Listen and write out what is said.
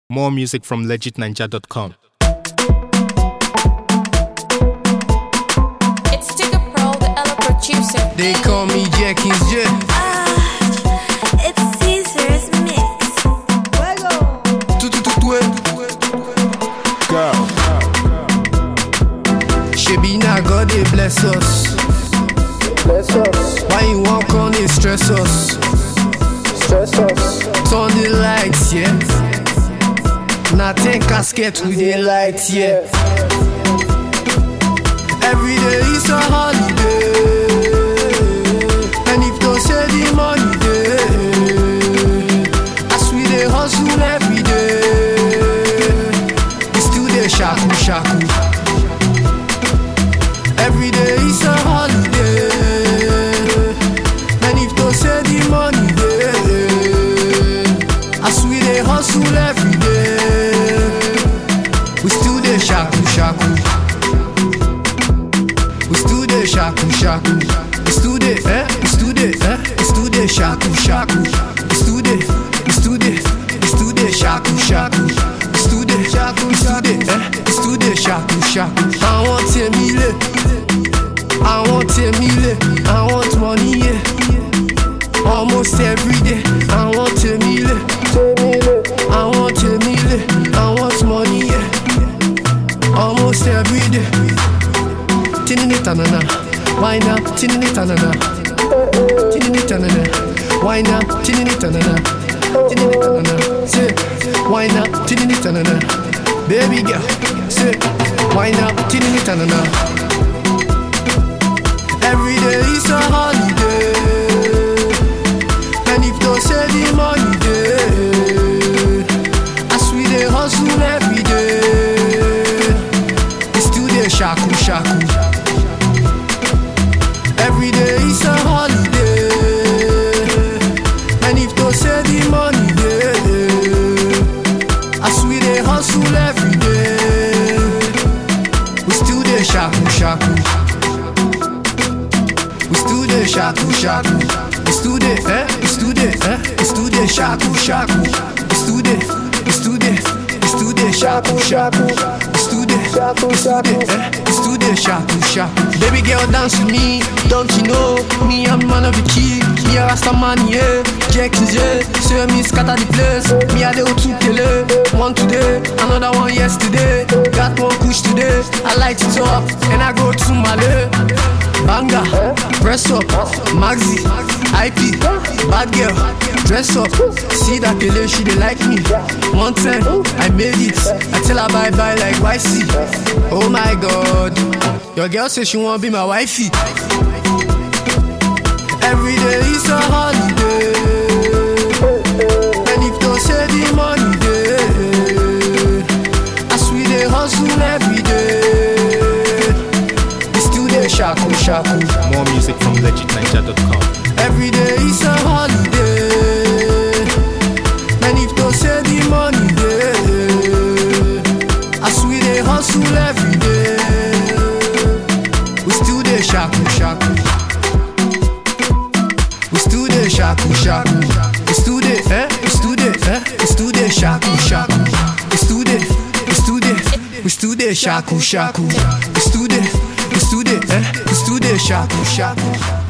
More music from legitninja.com. It's Tigger Pro, the Ella producer. They call me Jenkins J. It's Caesar's mix. Go. Shebi na God they bless us. Why you walk on they stress us? Turn the lights, yeah. Nothing casket with the lights, yeah. Every day is a holiday, and if don't say the money day, as we dey hustle every day, we still dey shaku shaku. Every day is a holiday, and if don't say the money day, as we dey hustle every day, we still dey shaku shaku. We still dey shaku shaku. We still dey shaku shaku. We still dey shaku shaku. We still dey shaku shaku. I want a million. I want money, yeah. Almost every day. I want a million. I want money, yeah. Almost every day. Tinini tanana, why now? Tinini tanana, why now? Tinini tanana, say, why now? Tinini tanana, baby girl, say, why now? Tinini tanana. Every day is a holiday, and if don't say the money day, as we dey hustle every day, we still dey shaku shaku. Every day is a holiday, and if don't say the money day, as we dey hustle every day, we still dey shaku shaku. We still dey shaku shaku. We still dey shaku shaku. We still dey shaku shaku. We still dey shaku shaku. Baby girl, dance with me. Don't you know me? I'm man of the key. Me a Rasta man, yeah. Jenkins, yeah. So me scatter the place. Me a dey to kele. One today, another one yesterday. Got one kush today. I light it up and I go to Malay. Banga, press up, Maxi, IP, bad girl, dress up. See that kele, she dey like me. One time, I made it. I tell her bye bye like YC. Oh my God, your girl says she wanna be my wifey. Every day is a holiday, and if don't say the money day, as we dey hustle every day, we still dey shaku shaku. More music from legitninja.com. Every day is a holiday, and if don't say the money day, as we dey hustle every day, we still dey shaku shaku. We still dey shaku shaku. We still dey shaku shaku. We still dey shaku shaku. We still dey shaku shaku.